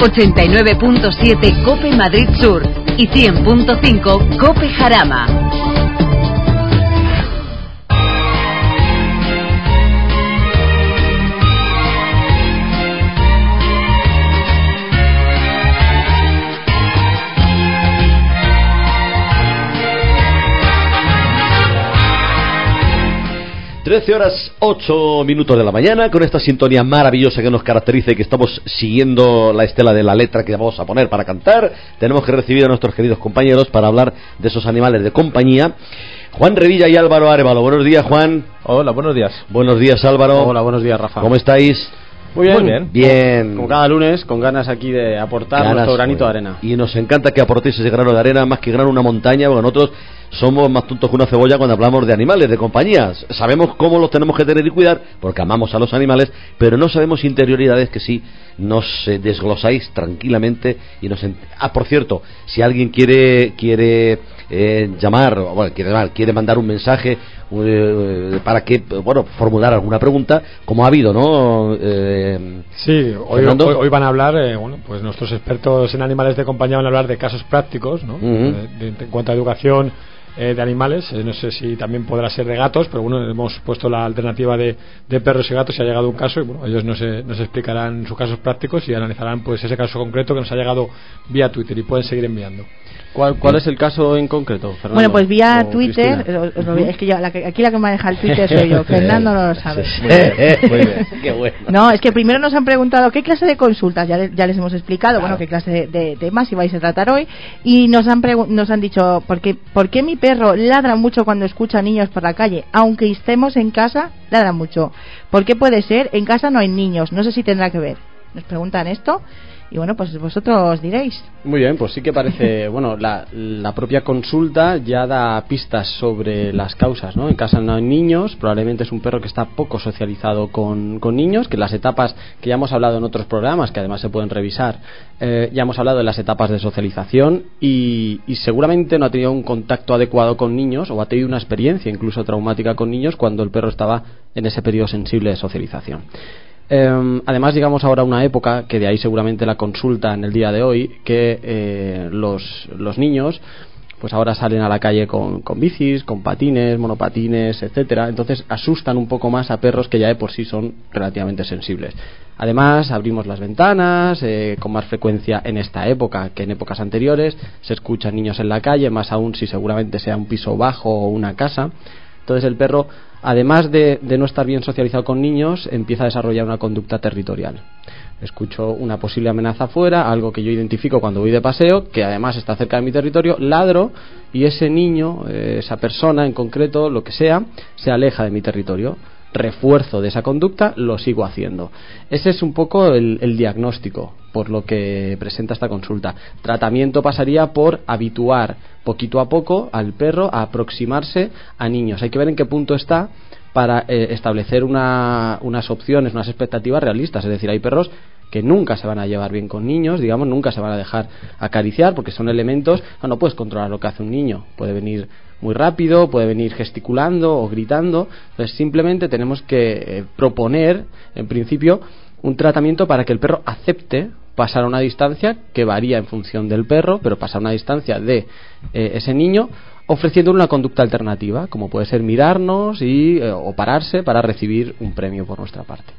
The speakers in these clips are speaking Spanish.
89.7 COPE Madrid Sur y 100.5 COPE Jarama. Horas 8 minutos de la mañana, con esta sintonía maravillosa que nos caracteriza y que estamos siguiendo la estela de la letra que vamos a poner para cantar. Tenemos que recibir a nuestros queridos compañeros para hablar de esos animales de compañía. Juan Revilla y Álvaro Arévalo. Buenos días, Juan. Hola, buenos días. Buenos días, Álvaro. Hola, buenos días, Rafa. ¿Cómo estáis? Muy bien. Bien. Como cada lunes, con ganas aquí de aportar nuestro granito de arena. Y nos encanta que aportéis ese grano de arena, más que grano una montaña, porque nosotros somos más tontos que una cebolla cuando hablamos de animales, de compañías. Sabemos cómo los tenemos que tener y cuidar, porque amamos a los animales, pero no sabemos interioridades que sí nos desglosáis tranquilamente y nos... por cierto, si alguien quiere mandar un mensaje para que, formular alguna pregunta, como ha habido, ¿no? Sí, hoy van a hablar, pues nuestros expertos en animales de compañía van a hablar de casos prácticos, ¿no? En cuanto a educación de animales. No sé si también podrá ser de gatos, pero bueno, hemos puesto la alternativa de perros y gatos y ha llegado un caso y bueno, ellos nos explicarán sus casos prácticos y analizarán pues ese caso concreto que nos ha llegado vía Twitter y pueden seguir enviando. ¿Cuál es el caso en concreto, Fernando? Bueno, pues vía Twitter, es que aquí la que maneja el Twitter soy yo, Fernando no lo sabe. Muy bien, qué bueno. No, es que primero nos han preguntado qué clase de consultas, ya les hemos explicado, claro, qué clase de temas ibais a tratar hoy, y nos han dicho, ¿por qué mi perro ladra mucho cuando escucha a niños por la calle? Aunque estemos en casa, ladra mucho. ¿Por qué puede ser? En casa no hay niños, no sé si tendrá que ver. Nos preguntan esto. Y bueno, pues vosotros diréis. Muy bien, pues sí que parece, la propia consulta ya da pistas sobre las causas, ¿no? En casa no hay niños, probablemente es un perro que está poco socializado con niños, que las etapas que ya hemos hablado en otros programas, que además se pueden revisar, ya hemos hablado de las etapas de socialización y seguramente no ha tenido un contacto adecuado con niños o ha tenido una experiencia incluso traumática con niños cuando el perro estaba en ese periodo sensible de socialización. Además llegamos ahora a una época que de ahí seguramente la consulta en el día de hoy, que los niños pues ahora salen a la calle con bicis, con patines, monopatines, etcétera. Entonces asustan un poco más a perros que ya de por sí son relativamente sensibles. Además abrimos las ventanas con más frecuencia en esta época que en épocas anteriores. Se escuchan niños en la calle, más aún si seguramente sea un piso bajo o una casa. Entonces el perro, además de no estar bien socializado con niños, empieza a desarrollar una conducta territorial. Escucho una posible amenaza afuera, algo que yo identifico cuando voy de paseo, que además está cerca de mi territorio, ladro y ese niño, esa persona en concreto, lo que sea, se aleja de mi territorio. Refuerzo de esa conducta, lo sigo haciendo. Ese es un poco el diagnóstico por lo que presenta esta consulta. Tratamiento pasaría por habituar poquito a poco al perro a aproximarse a niños. Hay que ver en qué punto está para establecer unas opciones, unas expectativas realistas. Es decir, hay perros que nunca se van a llevar bien con niños, digamos, nunca se van a dejar acariciar porque son elementos, no puedes controlar lo que hace un niño, puede venir muy rápido, puede venir gesticulando o gritando. Entonces simplemente tenemos que proponer en principio un tratamiento para que el perro acepte pasar a una distancia que varía en función del perro, pero pasar a una distancia de ese niño, ofreciendo una conducta alternativa, como puede ser mirarnos o pararse para recibir un premio por nuestra parte.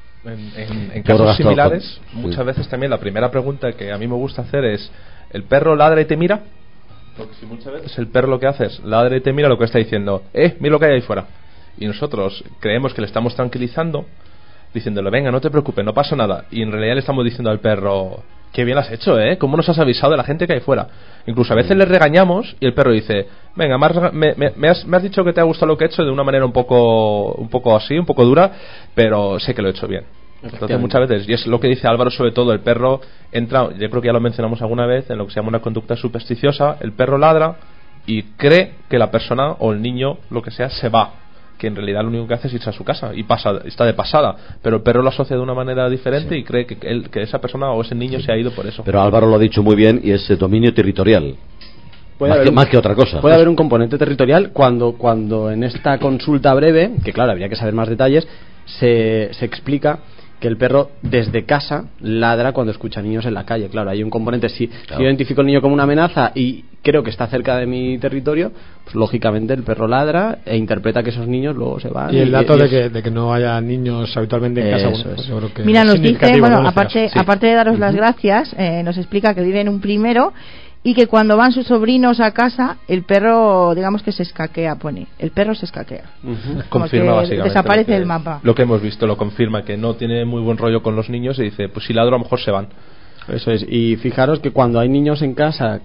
En casos similares, muchas veces también la primera pregunta que a mí me gusta hacer es: ¿el perro ladra y te mira? Porque si muchas veces el perro lo que hace es ladra y te mira, lo que está diciendo, mira lo que hay ahí fuera. Y nosotros creemos que le estamos tranquilizando, diciéndole, venga, no te preocupes, no pasa nada. Y en realidad le estamos diciendo al perro, qué bien lo has hecho, ¿cómo nos has avisado de la gente que hay fuera? Incluso a veces le regañamos y el perro dice, venga, me has dicho que te ha gustado lo que he hecho de una manera un poco así, un poco dura, pero sé que lo he hecho bien. Entonces muchas veces, y es lo que dice Álvaro, sobre todo el perro entra, yo creo que ya lo mencionamos alguna vez, en lo que se llama una conducta supersticiosa. El perro ladra y cree que la persona o el niño, lo que sea, se va, que en realidad lo único que hace es irse a su casa y está de pasada, pero el perro lo asocia de una manera diferente, sí, y cree que esa persona o ese niño se ha ido por eso. Pero Álvaro lo ha dicho muy bien, y es dominio territorial. Más que otra cosa. Puede haber un componente territorial cuando en esta consulta breve, que claro, habría que saber más detalles, se explica que el perro desde casa ladra cuando escucha niños en la calle. Claro, hay un componente, si yo identifico al niño como una amenaza y creo que está cerca de mi territorio, pues lógicamente el perro ladra e interpreta que esos niños luego se van. Y el dato de que no haya niños habitualmente en casa, bueno, pues yo creo que mira, nos dice, bueno, aparte de daros las gracias, nos explica que vive en un primero y que cuando van sus sobrinos a casa, el perro, digamos que se escaquea, pone. El perro se escaquea. Confirma básicamente. Desaparece del mapa. Lo que hemos visto, lo confirma, que no tiene muy buen rollo con los niños y dice, pues si ladro a lo mejor se van. Eso es. Y fijaros que cuando hay niños en casa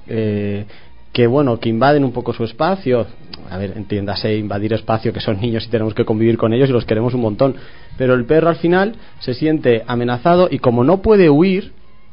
que invaden un poco su espacio, a ver, entiéndase invadir espacio, que son niños y tenemos que convivir con ellos y los queremos un montón, pero el perro al final se siente amenazado y como no puede huir,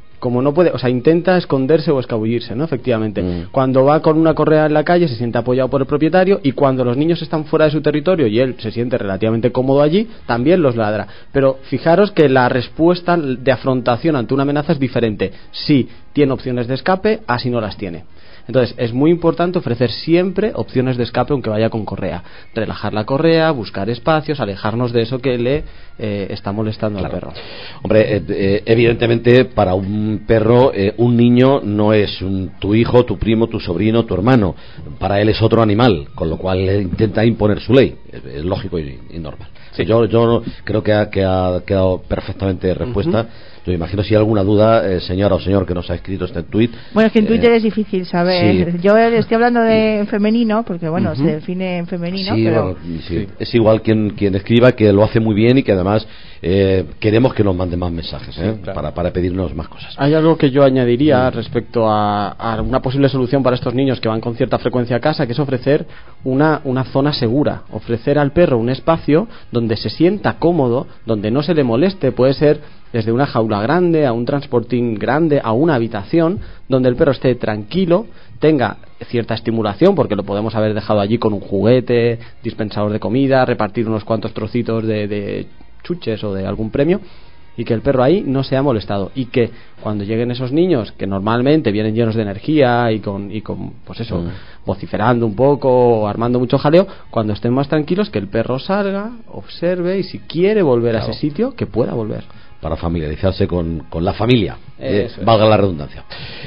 intenta esconderse o escabullirse, ¿no? Efectivamente. Cuando va con una correa en la calle se siente apoyado por el propietario y cuando los niños están fuera de su territorio y él se siente relativamente cómodo allí, también los ladra. Pero fijaros que la respuesta de afrontación ante una amenaza es diferente. Sí, tiene opciones de escape, así no las tiene. Entonces es muy importante ofrecer siempre opciones de escape aunque vaya con correa, relajar la correa, buscar espacios, alejarnos de eso que le está molestando al perro. Hombre, evidentemente para un perro un niño no es tu hijo, tu primo, tu sobrino, tu hermano, para él es otro animal, con lo cual intenta imponer su ley, es lógico y normal. Sí. Yo creo que ha quedado perfectamente respuesta. Yo imagino si hay alguna duda, señora o señor que nos ha escrito este tweet. Bueno, es que en Twitter es difícil saber. Sí. Yo estoy hablando de femenino, porque bueno, se define en femenino. Sí, pero... sí. Es igual quien escriba, que lo hace muy bien y que además queremos que nos mande más mensajes, claro, para pedirnos más cosas. Hay algo que yo añadiría respecto a una posible solución para estos niños que van con cierta frecuencia a casa, que es ofrecer una zona segura, ofrecer al perro un espacio donde se sienta cómodo, donde no se le moleste. Puede ser desde una jaula grande a un transportín grande a una habitación donde el perro esté tranquilo, tenga cierta estimulación, porque lo podemos haber dejado allí con un juguete, dispensador de comida, repartir unos cuantos trocitos de chuches o de algún premio, y que el perro ahí no sea molestado, y que cuando lleguen esos niños que normalmente vienen llenos de energía y con pues eso, vociferando un poco o armando mucho jaleo, cuando estén más tranquilos, que el perro salga, observe y si quiere volver a ese sitio, que pueda volver. Para familiarizarse con la familia, valga la redundancia.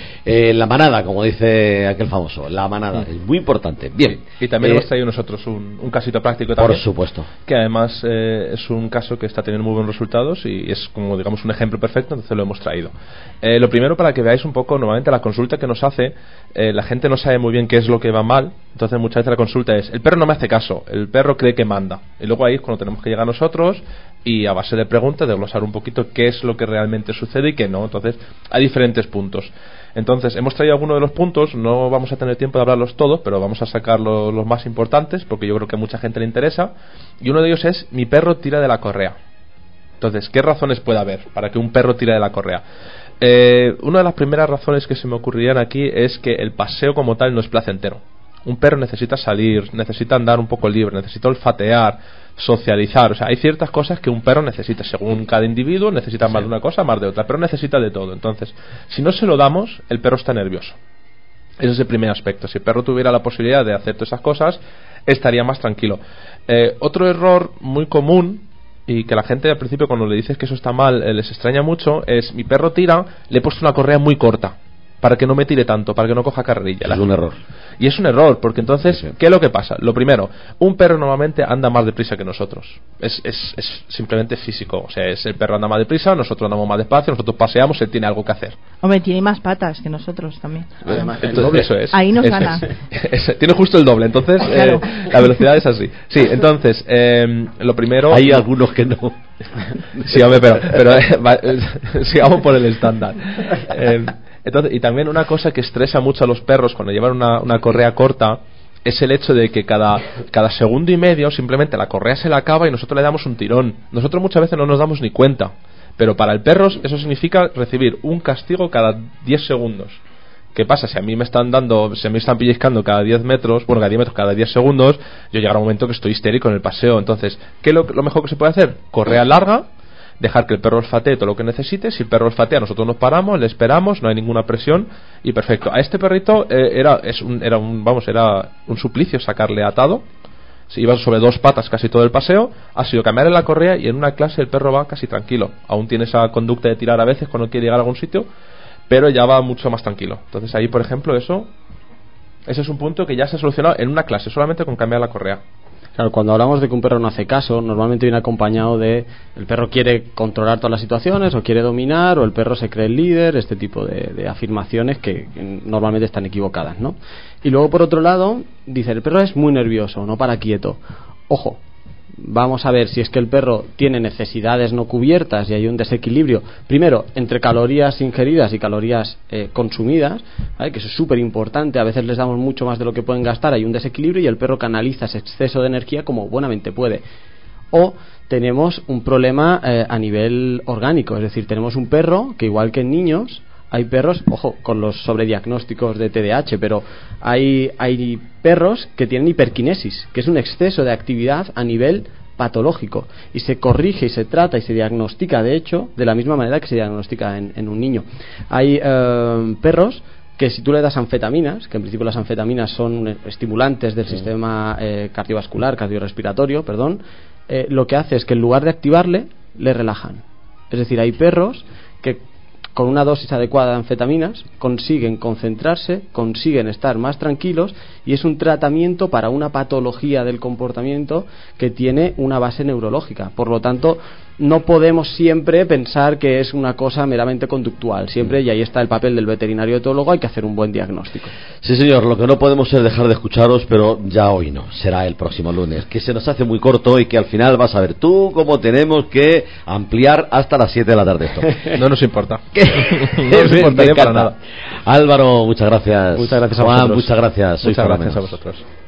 La manada, como dice aquel famoso, la manada, es muy importante. Bien. Y también hemos traído nosotros un casito práctico también. Por supuesto. Que además es un caso que está teniendo muy buenos resultados y es como digamos un ejemplo perfecto, entonces lo hemos traído. Lo primero, para que veáis un poco, normalmente la consulta que nos hace, la gente no sabe muy bien qué es lo que va mal, entonces muchas veces la consulta es, el perro no me hace caso, el perro cree que manda. Y luego ahí es cuando tenemos que llegar nosotros y a base de preguntas, desglosar un poquito qué es lo que realmente sucede y qué no. Entonces hay diferentes puntos. Entonces hemos traído algunos de los puntos, no vamos a tener tiempo de hablarlos todos, pero vamos a sacar los más importantes porque yo creo que a mucha gente le interesa, y uno de ellos es, mi perro tira de la correa. Entonces, ¿qué razones puede haber para que un perro tire de la correa? Una de las primeras razones que se me ocurrirían aquí es que el paseo como tal no es placentero. Un perro necesita salir, necesita andar un poco libre, necesita olfatear, socializar. O sea, hay ciertas cosas que un perro necesita. Según cada individuo necesita más de una cosa, más de otra, pero necesita de todo. Entonces, si no se lo damos, el perro está nervioso. Ese es el primer aspecto. Si el perro tuviera la posibilidad de hacer todas esas cosas, estaría más tranquilo. Otro error muy común, y que la gente al principio cuando le dices que eso está mal les extraña mucho, es, mi perro tira, le he puesto una correa muy corta para que no me tire tanto, para que no coja carrerilla. Es un error. Y es un error, porque entonces, ¿qué es lo que pasa? Lo primero, un perro normalmente anda más deprisa que nosotros. Es simplemente físico. O sea, el perro anda más deprisa, nosotros andamos más despacio, nosotros paseamos, él tiene algo que hacer. Hombre, tiene más patas que nosotros también. Además, entonces, eso es. Ahí nos gana. Tiene justo el doble, entonces claro. La velocidad es así. Sí, entonces, lo primero... Hay algunos que no. Sí, hombre, pero sigamos por el estándar. Entonces, y también una cosa que estresa mucho a los perros cuando llevan una correa corta es el hecho de que cada segundo y medio simplemente la correa se le acaba y nosotros le damos un tirón. Nosotros muchas veces no nos damos ni cuenta, pero para el perro eso significa recibir un castigo cada 10 segundos. ¿Qué pasa? Si a mí me están pellizcando cada 10 metros, bueno, cada 10 metros, cada 10 segundos, yo llegará un momento que estoy histérico en el paseo. Entonces, ¿qué es lo mejor que se puede hacer? Correa larga, dejar que el perro olfatee todo lo que necesite. Si el perro olfatea, nosotros nos paramos, le esperamos, no hay ninguna presión y perfecto. A este perrito era un suplicio sacarle atado. Si ibas sobre 2 patas casi todo el paseo, ha sido cambiarle la correa y en una clase el perro va casi tranquilo. Aún tiene esa conducta de tirar a veces cuando quiere llegar a algún sitio, pero ya va mucho más tranquilo. Entonces ahí, por ejemplo, ese es un punto que ya se ha solucionado en una clase, solamente con cambiar la correa. Claro, cuando hablamos de que un perro no hace caso, normalmente viene acompañado de el perro quiere controlar todas las situaciones, o quiere dominar, o el perro se cree el líder, este tipo de afirmaciones que normalmente están equivocadas, ¿no? Y luego, por otro lado, dice, el perro es muy nervioso, no para quieto. Ojo, vamos a ver si es que el perro tiene necesidades no cubiertas y hay un desequilibrio, primero, entre calorías ingeridas y calorías consumidas, ¿vale? Que eso es súper importante. A veces les damos mucho más de lo que pueden gastar, hay un desequilibrio y el perro canaliza ese exceso de energía como buenamente puede. O tenemos un problema a nivel orgánico, es decir, tenemos un perro que, igual que en niños, hay perros, ojo, con los sobrediagnósticos de TDAH, pero hay perros que tienen hiperquinesis, que es un exceso de actividad a nivel patológico, y se corrige y se trata y se diagnostica, de hecho, de la misma manera que se diagnostica en un niño. Hay perros que, si tú le das anfetaminas, que en principio las anfetaminas son estimulantes del sistema cardiorrespiratorio, lo que hace es que en lugar de activarle, le relajan. Es decir, hay perros que con una dosis adecuada de anfetaminas consiguen concentrarse, consiguen estar más tranquilos, y es un tratamiento para una patología del comportamiento que tiene una base neurológica. Por lo tanto, no podemos siempre pensar que es una cosa meramente conductual. Siempre, y ahí está el papel del veterinario etólogo, hay que hacer un buen diagnóstico. Sí, señor, lo que no podemos es dejar de escucharos, pero ya hoy no, será el próximo lunes, que se nos hace muy corto y que al final vas a ver tú cómo tenemos que ampliar hasta las 7 de la tarde esto. No nos importa. No nos importaría para nada. Álvaro, muchas gracias. Muchas gracias a Juan, vosotros. muchas gracias. Muchas gracias a vosotros.